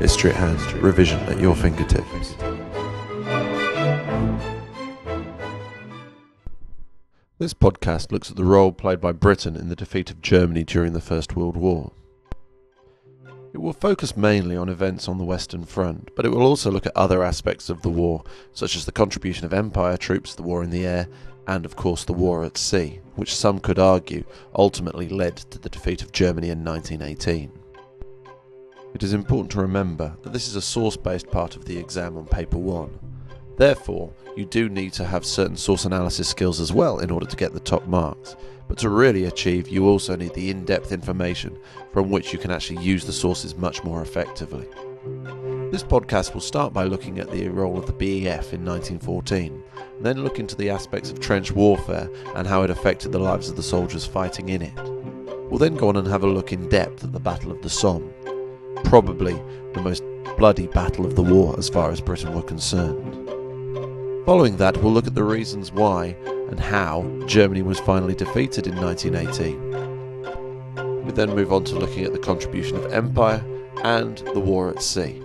History at Hand, revision at your fingertips. This podcast looks at the role played by Britain in the defeat of Germany during the First World War. It will focus mainly on events on the Western Front, but it will also look at other aspects of the war, such as the contribution of Empire troops, the war in the air, and of course the war at sea, which some could argue ultimately led to the defeat of Germany in 1918. It is important to remember that this is a source-based part of the exam on Paper 1. Therefore, you do need to have certain source analysis skills as well in order to get the top marks, but to really achieve you also need the in-depth information from which you can actually use the sources much more effectively. This podcast will start by looking at the role of the BEF in 1914, and then look into the aspects of trench warfare and how it affected the lives of the soldiers fighting in it. We'll then go on and have a look in depth at the Battle of the Somme, probably the most bloody battle of the war as far as Britain were concerned. Following that, we'll look at the reasons why and how Germany was finally defeated in 1918. We then move on to looking at the contribution of Empire and the war at sea.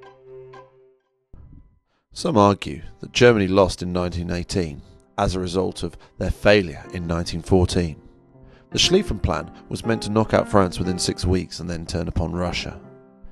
Some argue that Germany lost in 1918 as a result of their failure in 1914. The Schlieffen Plan was meant to knock out France within 6 weeks and then turn upon Russia.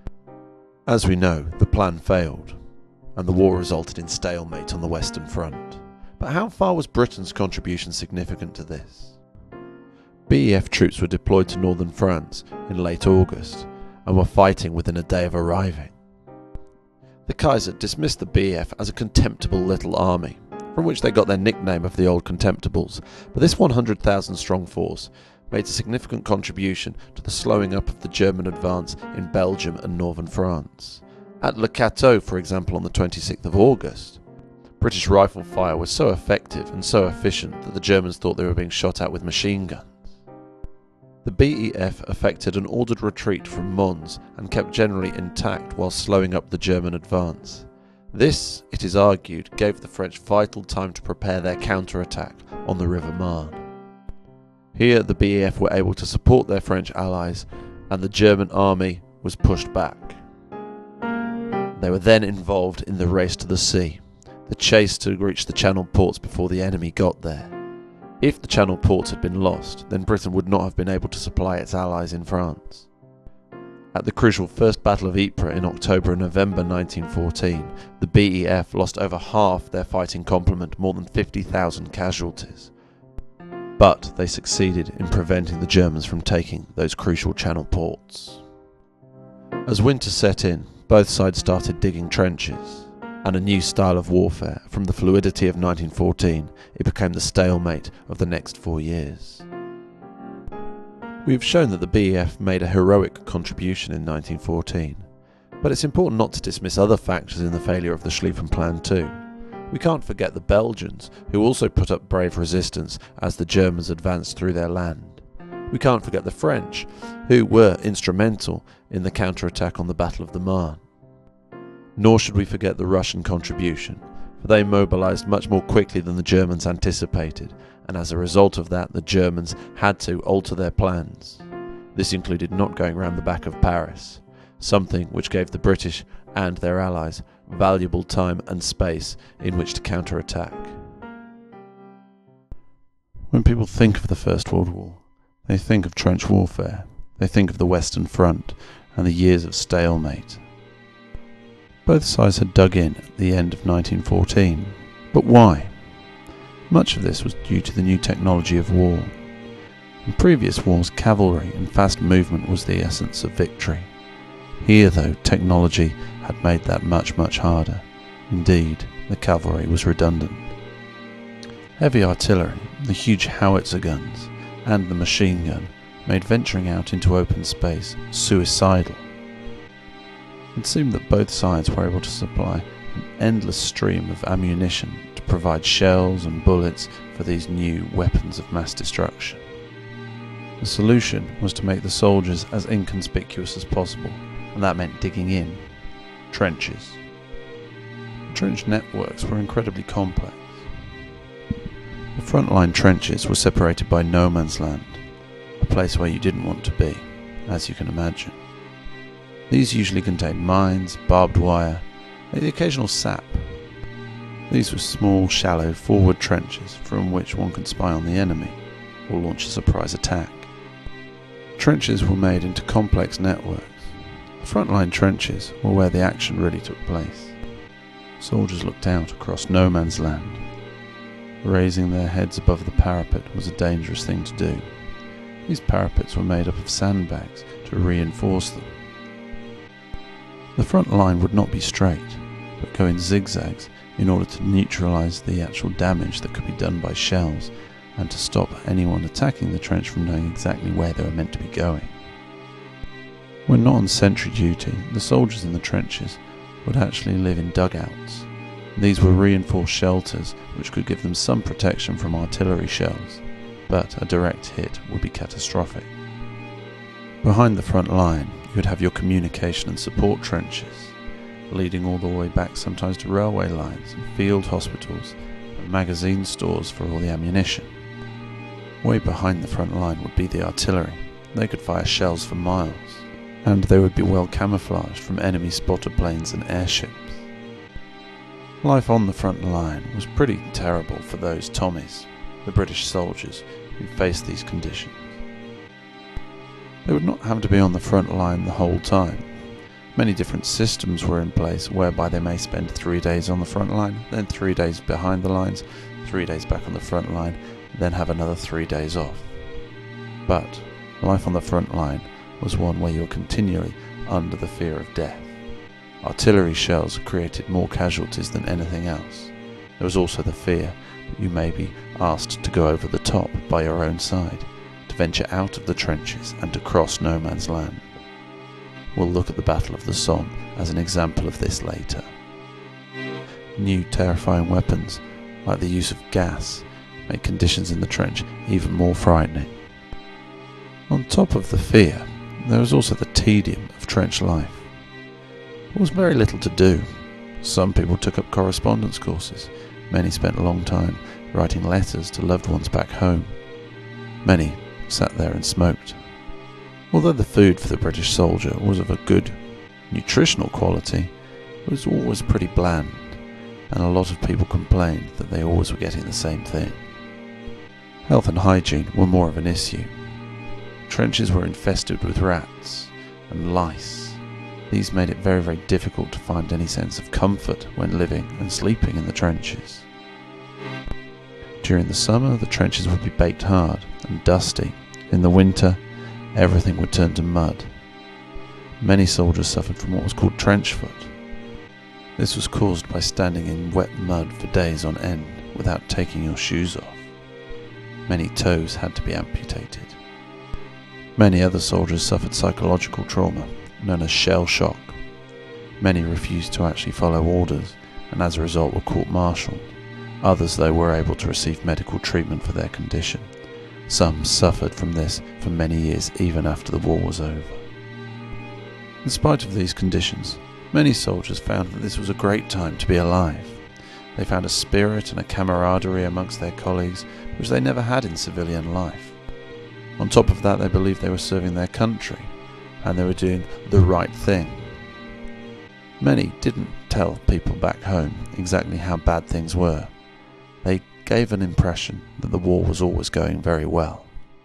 As we know, the plan failed, and the war resulted in stalemate on the Western Front. But how far was Britain's contribution significant to this? BEF troops were deployed to northern France in late August, and were fighting within a day of arriving. The Kaiser dismissed the BEF as a contemptible little army, from which they got their nickname of the Old Contemptibles, but this 100,000 strong force made a significant contribution to the slowing up of the German advance in Belgium and northern France. At Le Cateau, for example, on the 26th of August, British rifle fire was so effective and so efficient that the Germans thought they were being shot at with machine guns. The BEF effected an ordered retreat from Mons and kept generally intact while slowing up the German advance. This, it is argued, gave the French vital time to prepare their counterattack on the River Marne. Here the BEF were able to support their French allies, and the German army was pushed back. They were then involved in the race to the sea, the chase to reach the Channel ports before the enemy got there. If the Channel ports had been lost, then Britain would not have been able to supply its allies in France. At the crucial First Battle of Ypres in October and November 1914, the BEF lost over half their fighting complement, more than 50,000 casualties. But they succeeded in preventing the Germans from taking those crucial Channel ports. As winter set in, both sides started digging trenches, and a new style of warfare. From the fluidity of 1914, it became the stalemate of the next 4 years. We have shown that the BEF made a heroic contribution in 1914, but it's important not to dismiss other factors in the failure of the Schlieffen Plan too. We can't forget the Belgians, who also put up brave resistance as the Germans advanced through their land. We can't forget the French, who were instrumental in the counterattack on the Battle of the Marne. Nor should we forget the Russian contribution, for they mobilised much more quickly than the Germans anticipated, and as a result of that the Germans had to alter their plans. This included not going round the back of Paris, something which gave the British and their allies valuable time and space in which to counterattack. When people think of the First World War, they think of trench warfare, they think of the Western Front and the years of stalemate. Both sides had dug in at the end of 1914, but why? Much of this was due to the new technology of war. In previous wars, cavalry and fast movement was the essence of victory. Here, though, technology had made that much harder. Indeed, the cavalry was redundant. Heavy artillery, the huge howitzer guns, and the machine gun made venturing out into open space suicidal. It seemed that both sides were able to supply an endless stream of ammunition to provide shells and bullets for these new weapons of mass destruction. The solution was to make the soldiers as inconspicuous as possible, and that meant digging in trenches. The trench networks were incredibly complex. The frontline trenches were separated by no man's land, a place where you didn't want to be, as you can imagine. These usually contained mines, barbed wire, and the occasional sap. These were small, shallow, forward trenches from which one could spy on the enemy or launch a surprise attack. Trenches were made into complex networks. The frontline trenches were where the action really took place. Soldiers looked out across no man's land. Raising their heads above the parapet was a dangerous thing to do. These parapets were made up of sandbags to reinforce them. The front line would not be straight, but go in zigzags in order to neutralise the actual damage that could be done by shells and to stop anyone attacking the trench from knowing exactly where they were meant to be going. When not on sentry duty, the soldiers in the trenches would actually live in dugouts. These were reinforced shelters which could give them some protection from artillery shells, but a direct hit would be catastrophic. Behind the front line, you would have your communication and support trenches, leading all the way back sometimes to railway lines and field hospitals and magazine stores for all the ammunition. Way behind the front line would be the artillery. They could fire shells for miles, and they would be well camouflaged from enemy spotter planes and airships. Life on the front line was pretty terrible for those Tommies, the British soldiers who faced these conditions. They would not have to be on the front line the whole time. Many different systems were in place whereby they may spend 3 days on the front line, then 3 days behind the lines, 3 days back on the front line, then have another 3 days off. But life on the front line was one where you were continually under the fear of death. Artillery shells created more casualties than anything else. There was also the fear that you may be asked to go over the top by your own side, to venture out of the trenches and to cross no man's land. We'll look at the Battle of the Somme as an example of this later. New terrifying weapons, like the use of gas, made conditions in the trench even more frightening. On top of the fear, there was also the tedium of trench life. There was very little to do. Some people took up correspondence courses. Many spent a long time writing letters to loved ones back home. Many sat there and smoked. Although the food for the British soldier was of a good nutritional quality, it was always pretty bland, and a lot of people complained that they always were getting the same thing. Health and hygiene were more of an issue. Trenches were infested with rats and lice. These made it very, very difficult to find any sense of comfort when living and sleeping in the trenches. During the summer, the trenches would be baked hard and dusty. In the winter, everything would turn to mud. Many soldiers suffered from what was called trench foot. This was caused by standing in wet mud for days on end without taking your shoes off. Many toes had to be amputated. Many other soldiers suffered psychological trauma, known as shell shock. Many refused to actually follow orders, and as a result were court-martialed. Others, though, were able to receive medical treatment for their condition. Some suffered from this for many years, even after the war was over. In spite of these conditions, many soldiers found that this was a great time to be alive. They found a spirit and a camaraderie amongst their colleagues which they never had in civilian life. On top of that, they believed they were serving their country, and they were doing the right thing. Many didn't tell people back home exactly how bad things were. They gave an impression that the war was always going very well.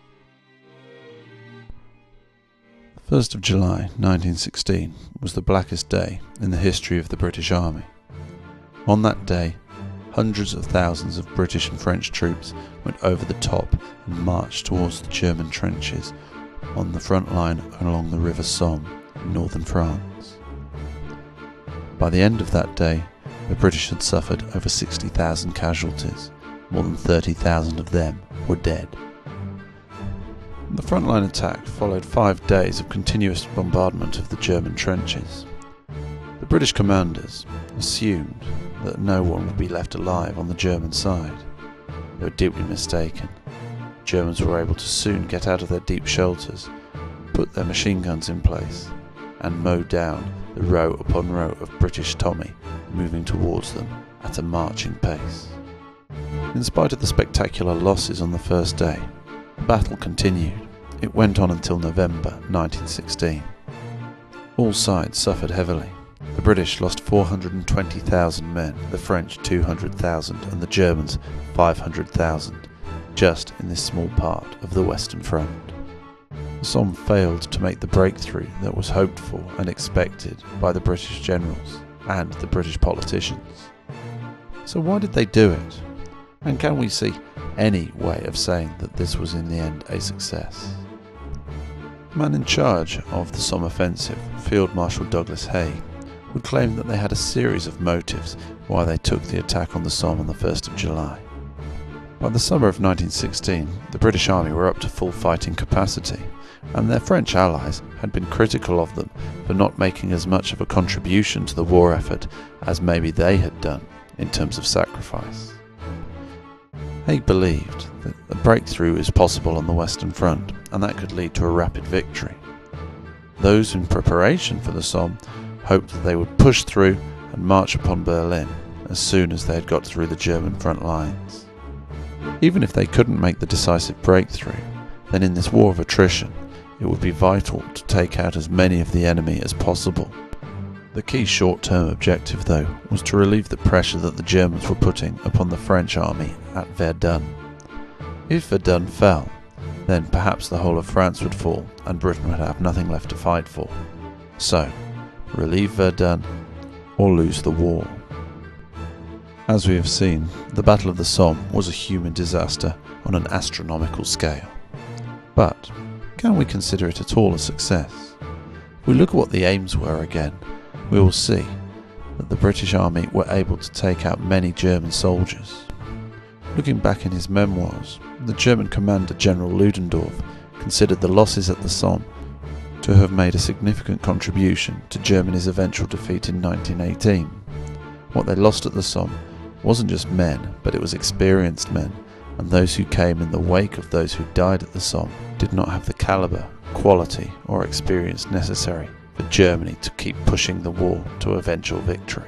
1st of July 1916 was the blackest day in the history of the British Army. On that day, hundreds of thousands of British and French troops went over the top and marched towards the German trenches on the front line along the River Somme in northern France. By the end of that day, the British had suffered over 60,000 casualties. More than 30,000 of them were dead. The frontline attack followed 5 days of continuous bombardment of the German trenches. The British commanders assumed that no one would be left alive on the German side. They were deeply mistaken. Germans were able to soon get out of their deep shelters, put their machine guns in place, and mow down the row upon row of British Tommy moving towards them at a marching pace. In spite of the spectacular losses on the first day, the battle continued. It went on until November 1916. All sides suffered heavily. The British lost 420,000 men, the French 200,000 and the Germans 500,000, just in this small part of the Western Front. The Somme failed to make the breakthrough that was hoped for and expected by the British generals and the British politicians. So why did they do it? And can we see any way of saying that this was in the end a success? The man in charge of the Somme offensive, Field Marshal Douglas Haig, would claim that they had a series of motives why they took the attack on the Somme on the 1st of July. By the summer of 1916, the British Army were up to full fighting capacity, and their French allies had been critical of them for not making as much of a contribution to the war effort as maybe they had done in terms of sacrifice. Haig believed that a breakthrough is possible on the Western Front, and that could lead to a rapid victory. Those in preparation for the Somme hoped that they would push through and march upon Berlin as soon as they had got through the German front lines. Even if they couldn't make the decisive breakthrough, then in this war of attrition, it would be vital to take out as many of the enemy as possible. The key short-term objective, though, was to relieve the pressure that the Germans were putting upon the French army at Verdun. If Verdun fell, then perhaps the whole of France would fall and Britain would have nothing left to fight for. So, relieve Verdun or lose the war. As we have seen, the Battle of the Somme was a human disaster on an astronomical scale. But can we consider it at all a success? If we look at what the aims were again, we will see that the British Army were able to take out many German soldiers. Looking back in his memoirs, the German commander General Ludendorff considered the losses at the Somme to have made a significant contribution to Germany's eventual defeat in 1918. What they lost at the Somme wasn't just men, but it was experienced men, and those who came in the wake of those who died at the Somme did not have the calibre, quality or experience necessary for Germany to keep pushing the war to eventual victory.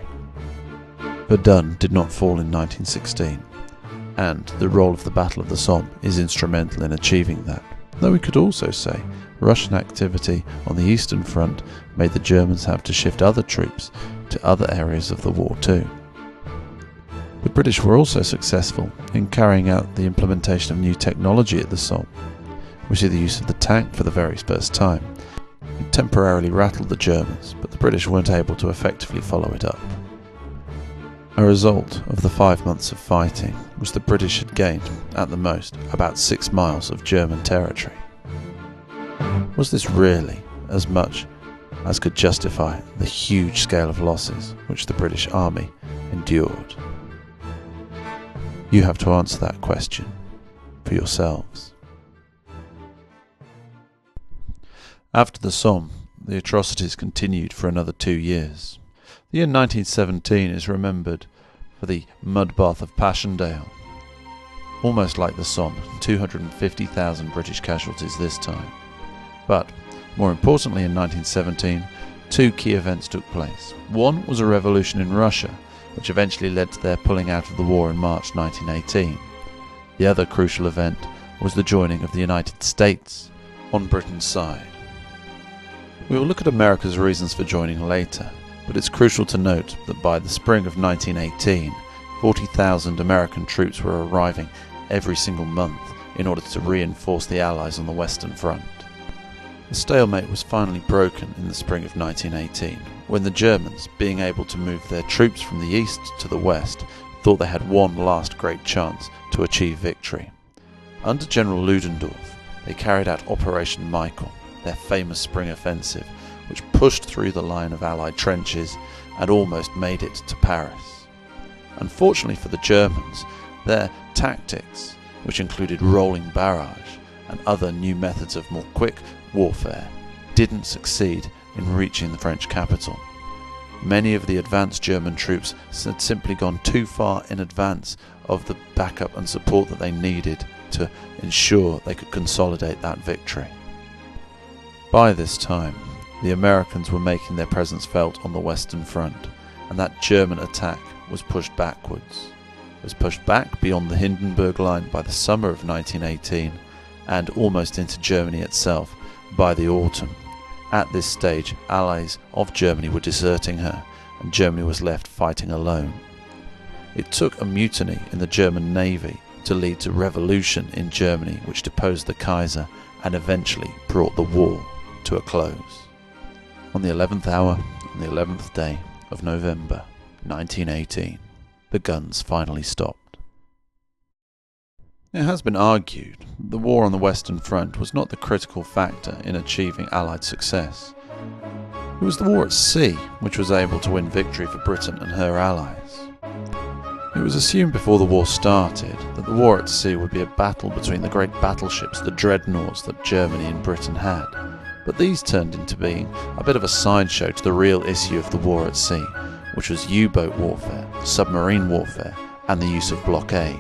Verdun did not fall in 1916, and the role of the Battle of the Somme is instrumental in achieving that, though we could also say Russian activity on the Eastern Front made the Germans have to shift other troops to other areas of the war too. The British were also successful in carrying out the implementation of new technology at the Somme. We see the use of the tank for the very first time. It temporarily rattled the Germans, but the British weren't able to effectively follow it up. A result of the 5 months of fighting was the British had gained, at the most, about 6 miles of German territory. Was this really as much as could justify the huge scale of losses which the British Army endured? You have to answer that question for yourselves. After the Somme, the atrocities continued for another 2 years. The year 1917 is remembered for the mud bath of Passchendaele. Almost like the Somme, 250,000 British casualties this time. But, more importantly in 1917, 2 key events took place. One was a revolution in Russia, which eventually led to their pulling out of the war in March 1918. The other crucial event was the joining of the United States on Britain's side. We will look at America's reasons for joining later, but it's crucial to note that by the spring of 1918, 40,000 American troops were arriving every single month in order to reinforce the Allies on the Western Front. The stalemate was finally broken in the spring of 1918, when the Germans, being able to move their troops from the east to the west, thought they had one last great chance to achieve victory. Under General Ludendorff, they carried out Operation Michael, their famous spring offensive, which pushed through the line of Allied trenches and almost made it to Paris. Unfortunately for the Germans, their tactics, which included rolling barrage and other new methods of more quick warfare, didn't succeed in reaching the French capital. Many of the advanced German troops had simply gone too far in advance of the backup and support that they needed to ensure they could consolidate that victory. By this time, the Americans were making their presence felt on the Western Front, and that German attack was pushed backwards. It was pushed back beyond the Hindenburg Line by the summer of 1918, and almost into Germany itself by the autumn, At this stage, allies of Germany were deserting her, and Germany was left fighting alone. It took a mutiny in the German navy to lead to revolution in Germany, which deposed the Kaiser and eventually brought the war to a close. On the 11th hour, on the 11th day of November 1918, the guns finally stopped. It has been argued that the war on the Western Front was not the critical factor in achieving Allied success. It was the war at sea which was able to win victory for Britain and her allies. It was assumed before the war started that the war at sea would be a battle between the great battleships, the dreadnoughts that Germany and Britain had, but these turned into being a bit of a sideshow to the real issue of the war at sea, which was U-boat warfare, submarine warfare, and the use of blockade.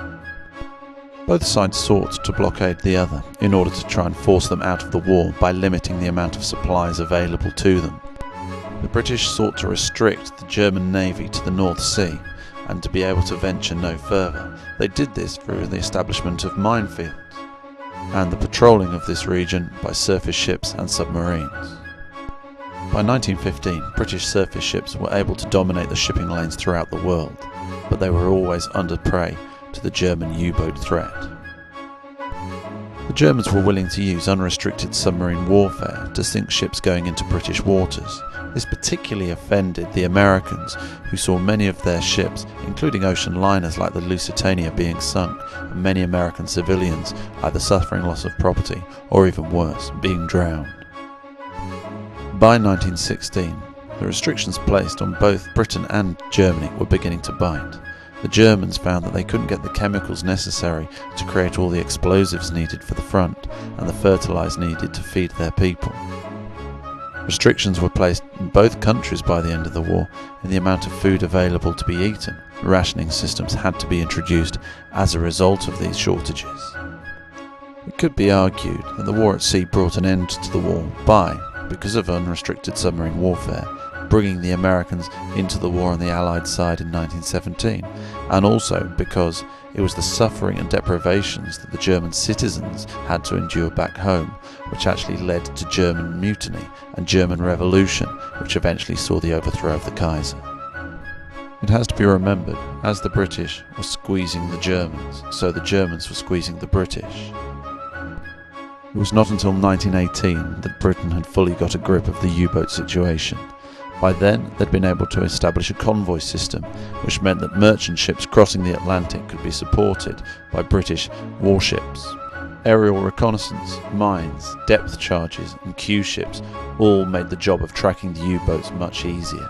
Both sides sought to blockade the other in order to try and force them out of the war by limiting the amount of supplies available to them. The British sought to restrict the German navy to the North Sea and to be able to venture no further. They did this through the establishment of minefields and the patrolling of this region by surface ships and submarines. By 1915, British surface ships were able to dominate the shipping lanes throughout the world, but they were always under prey to the German U-boat threat. The Germans were willing to use unrestricted submarine warfare to sink ships going into British waters. This particularly offended the Americans, who saw many of their ships, including ocean liners like the Lusitania, being sunk, and many American civilians either suffering loss of property or, even worse, being drowned. By 1916, the restrictions placed on both Britain and Germany were beginning to bite. The Germans found that they couldn't get the chemicals necessary to create all the explosives needed for the front and the fertilizer needed to feed their people. Restrictions were placed in both countries by the end of the war in the amount of food available to be eaten. Rationing systems had to be introduced as a result of these shortages. It could be argued that the war at sea brought an end to the war by, because of unrestricted submarine warfare, bringing the Americans into the war on the Allied side in 1917, and also because it was the suffering and deprivations that the German citizens had to endure back home which actually led to German mutiny and German revolution, which eventually saw the overthrow of the Kaiser. It has to be remembered, as the British were squeezing the Germans, so the Germans were squeezing the British. It was not until 1918 that Britain had fully got a grip of the U-boat situation. By then, they'd been able to establish a convoy system, which meant that merchant ships crossing the Atlantic could be supported by British warships. Aerial reconnaissance, mines, depth charges, and Q ships all made the job of tracking the U-boats much easier.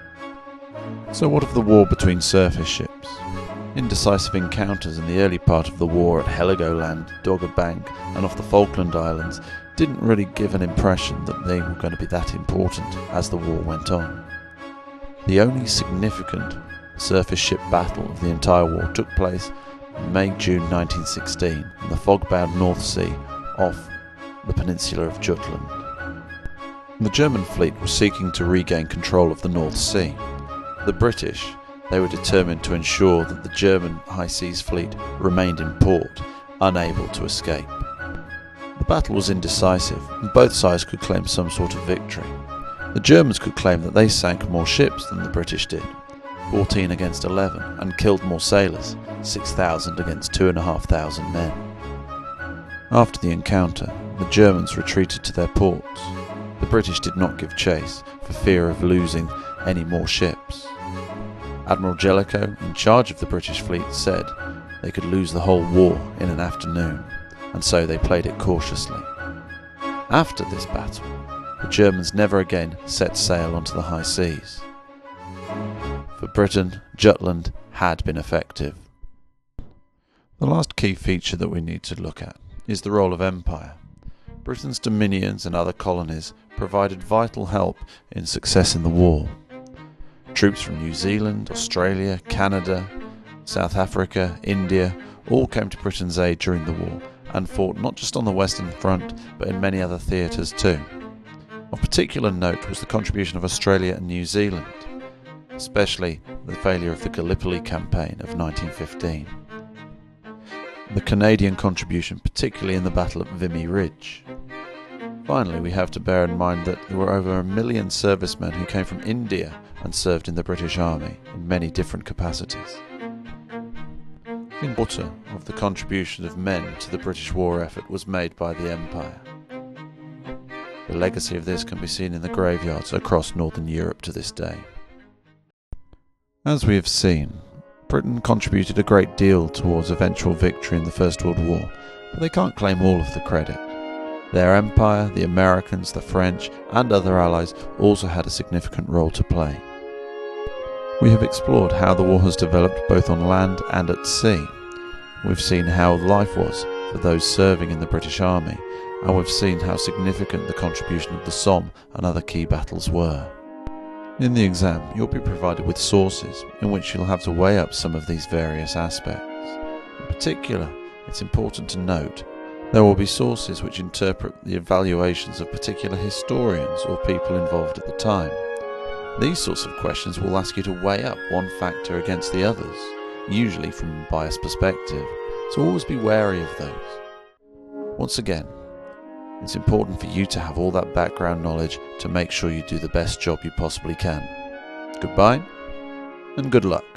So what of the war between surface ships? Indecisive encounters in the early part of the war at Heligoland, Dogger Bank, and off the Falkland Islands didn't really give an impression that they were going to be that important as the war went on. The only significant surface ship battle of the entire war took place in May-June 1916 in the fog-bound North Sea off the peninsula of Jutland. The German fleet was seeking to regain control of the North Sea. The British, they were determined to ensure that the German high seas fleet remained in port, unable to escape. The battle was indecisive, and both sides could claim some sort of victory. The Germans could claim that they sank more ships than the British did, 14 against 11, and killed more sailors, 6,000 against 2,500 men. After the encounter, the Germans retreated to their ports. The British did not give chase, for fear of losing any more ships. Admiral Jellicoe, in charge of the British fleet, said they could lose the whole war in an afternoon, and so they played it cautiously. After this battle, the Germans never again set sail onto the high seas. For Britain, Jutland had been effective. The last key feature that we need to look at is the role of empire. Britain's dominions and other colonies provided vital help in success in the war. Troops from New Zealand, Australia, Canada, South Africa, India all came to Britain's aid during the war and fought not just on the Western Front but in many other theatres too. Of particular note was the contribution of Australia and New Zealand, especially the failure of the Gallipoli campaign of 1915. The Canadian contribution, particularly in the Battle at Vimy Ridge. Finally, we have to bear in mind that there were over 1 million servicemen who came from India and served in the British Army in many different capacities. A quarter of the contribution of men to the British war effort was made by the Empire. The legacy of this can be seen in the graveyards across Northern Europe to this day. As we have seen, Britain contributed a great deal towards eventual victory in the First World War, but they can't claim all of the credit. Their empire, the Americans, the French, and other allies also had a significant role to play. We have explored how the war has developed both on land and at sea. We've seen how life was for those serving in the British Army, and we've seen how significant the contribution of the Somme and other key battles were. In the exam, you'll be provided with sources in which you'll have to weigh up some of these various aspects. In particular, it's important to note there will be sources which interpret the evaluations of particular historians or people involved at the time. These sorts of questions will ask you to weigh up one factor against the others, usually from a biased perspective, so always be wary of those. Once again, it's important for you to have all that background knowledge to make sure you do the best job you possibly can. Goodbye, and good luck.